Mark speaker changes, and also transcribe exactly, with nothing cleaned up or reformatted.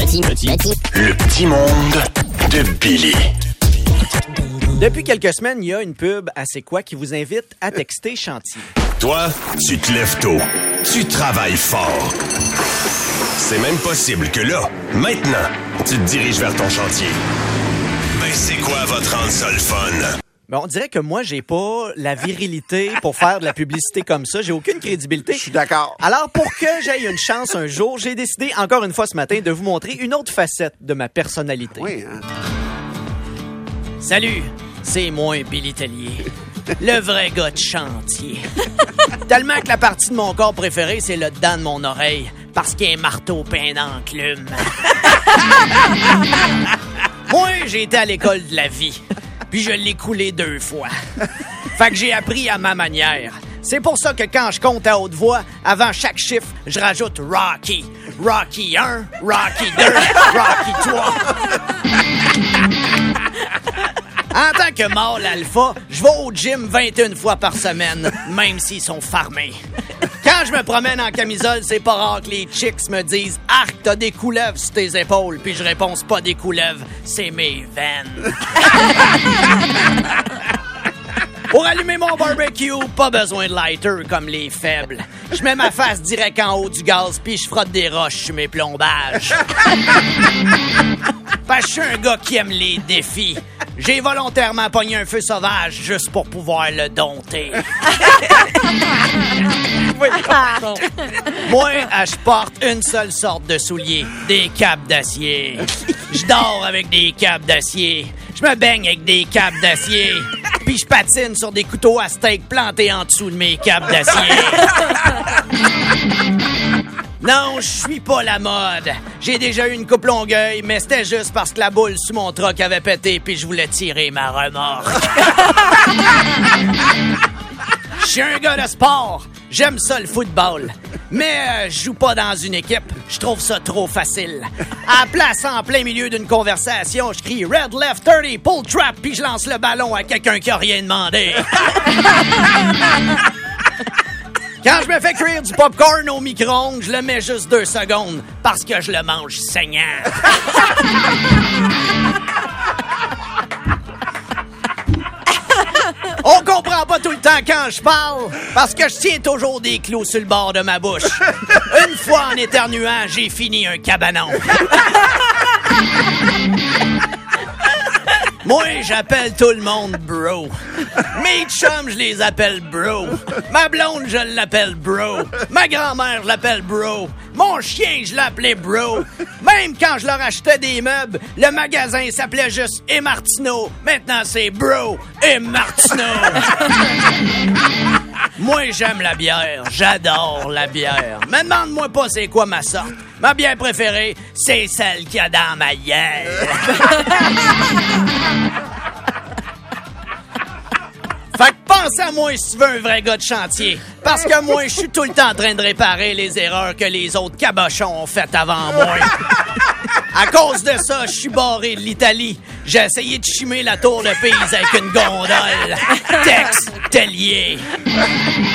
Speaker 1: petit, petit, petit.
Speaker 2: Le petit monde de Billy.
Speaker 3: Depuis quelques semaines, il y a une pub à C'est quoi qui vous invite à texter chantier.
Speaker 2: Toi, tu te lèves tôt. Tu travailles fort. C'est même possible que là, maintenant, tu te diriges vers ton chantier. Ben, c'est quoi va te rendre ça le fun?
Speaker 3: Mais on dirait que moi, j'ai pas la virilité pour faire de la publicité comme ça. J'ai aucune crédibilité.
Speaker 4: Je suis d'accord.
Speaker 3: Alors, pour que j'aie une chance un jour, j'ai décidé, encore une fois ce matin, de vous montrer une autre facette de ma personnalité.
Speaker 4: Oui, hein?
Speaker 3: Salut, c'est moi, Billy Tellier. Le vrai gars de chantier. Tellement que la partie de mon corps préférée, c'est le dedans de mon oreille. Parce qu'il y a un marteau peint d'enclume. Moi, j'ai été à l'école de la vie. Puis je l'ai coulé deux fois. Fait que j'ai appris à ma manière. C'est pour ça que quand je compte à haute voix, avant chaque chiffre, je rajoute Rocky. Rocky un, Rocky deux, Rocky trois. En tant que mâle alpha, je vais au gym vingt et une fois par semaine, même s'ils sont farmés. Quand je me promène en camisole, c'est pas rare que les chicks me disent « Arc, t'as des couleuvres sur tes épaules. » Puis je réponds « C'est pas des couleuvres, c'est mes veines. » Pour allumer mon barbecue, pas besoin de lighter comme les faibles. Je mets ma face direct en haut du gaz puis je frotte des roches sur mes plombages. Parce que je suis un gars qui aime les défis. J'ai volontairement pogné un feu sauvage juste pour pouvoir le dompter. Moi, je porte une seule sorte de souliers, des capes d'acier. Je dors avec des capes d'acier. Je me baigne avec des capes d'acier. Puis je patine sur des couteaux à steak plantés en dessous de mes capes d'acier. Non, je suis pas la mode. J'ai déjà eu une coupe longueuil, mais c'était juste parce que la boule sur mon truck avait pété puis je voulais tirer ma remorque. Je suis un gars de sport. J'aime ça le football. Mais euh, je joue pas dans une équipe. Je trouve ça trop facile. À la place, en plein milieu d'une conversation, je crie « Red left thirty, pull trap » puis je lance le ballon à quelqu'un qui a rien demandé. Quand je me fais cuire du popcorn au micro-ondes, je le mets juste deux secondes parce que je le mange saignant. On comprend pas tout le temps quand je parle parce que je tiens toujours des clous sur le bord de ma bouche. Une fois en éternuant, j'ai fini un cabanon. Moi, j'appelle tout le monde bro. Mes chums, je les appelle bro. Ma blonde, je l'appelle bro. Ma grand-mère, je l'appelle bro. Mon chien, je l'appelais bro. Même quand je leur achetais des meubles, le magasin s'appelait juste Et Martineau. Maintenant, c'est bro et Martineau. Moi, j'aime la bière. J'adore la bière. Mais demande-moi pas c'est quoi ma sorte. Ma bière préférée, c'est celle qu'il y a dans ma gueule. Fait que pense à moi si tu veux un vrai gars de chantier. Parce que moi, je suis tout le temps en train de réparer les erreurs que les autres cabochons ont faites avant moi. À cause de ça, je suis barré de l'Italie. J'ai essayé de chimer la tour de Pise avec une gondole. Tex Tellier.